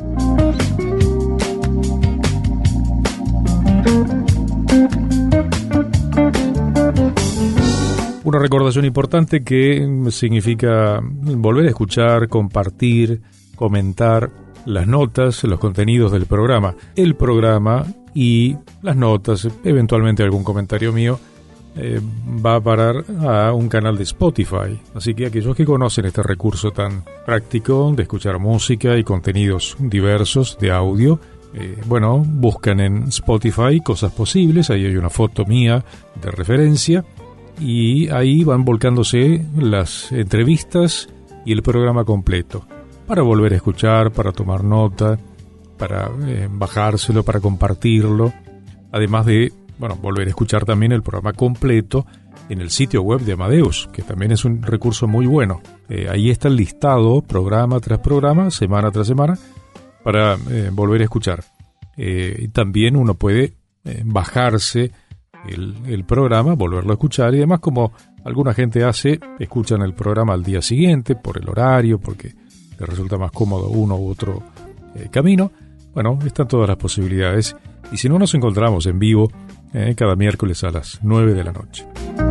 Una recordación importante que significa volver a escuchar, compartir, comentar las notas, los contenidos del programa. El programa y las notas, eventualmente algún comentario mío, eh, va a parar a un canal de Spotify. Así que aquellos que conocen este recurso tan práctico de escuchar música y contenidos diversos de audio, eh, bueno, buscan en Spotify Cosas Posibles, ahí hay una foto mía de referencia, y ahí van volcándose las entrevistas y el programa completo. para volver a escuchar, para tomar nota, para eh, bajárselo, para compartirlo, además de, bueno, volver a escuchar también el programa completo en el sitio web de Amadeus, que también es un recurso muy bueno. Eh, ahí está el listado, programa tras programa, semana tras semana, para eh, volver a escuchar. Eh, y también uno puede eh, bajarse el, el programa, volverlo a escuchar, y además, como alguna gente hace, escuchan el programa al día siguiente por el horario, porque les resulta más cómodo uno u otro eh, camino. Bueno, están todas las posibilidades. Y si no, nos encontramos en vivo eh, cada miércoles a las nueve de la noche.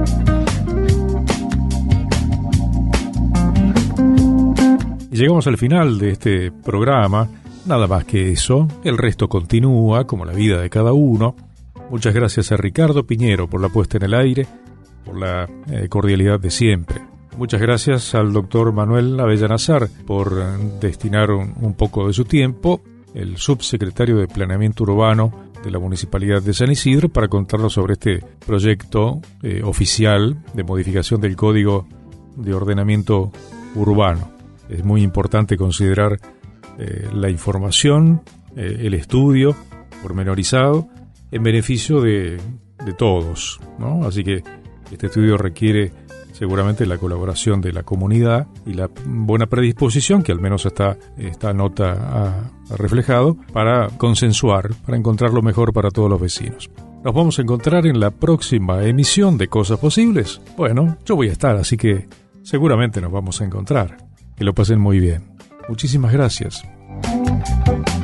Y llegamos al final de este programa. Nada más que eso. El resto continúa, como la vida de cada uno. Muchas gracias a Ricardo Piñero por la puesta en el aire, por la eh, cordialidad de siempre. Muchas gracias al doctor Manuel Avellanazar por eh, destinar un, un poco de su tiempo, el subsecretario de Planeamiento Urbano de la Municipalidad de San Isidro, para contarnos sobre este proyecto eh, oficial de modificación del Código de Ordenamiento Urbano. Es muy importante considerar eh, la información, eh, el estudio pormenorizado en beneficio de, de todos, ¿no? Así que este estudio requiere seguramente la colaboración de la comunidad y la buena predisposición, que al menos esta, esta nota ha, ha reflejado, para consensuar, para encontrar lo mejor para todos los vecinos. Nos vamos a encontrar en la próxima emisión de Cosas Posibles. Bueno, yo voy a estar, así que seguramente nos vamos a encontrar. Que lo pasen muy bien. Muchísimas gracias.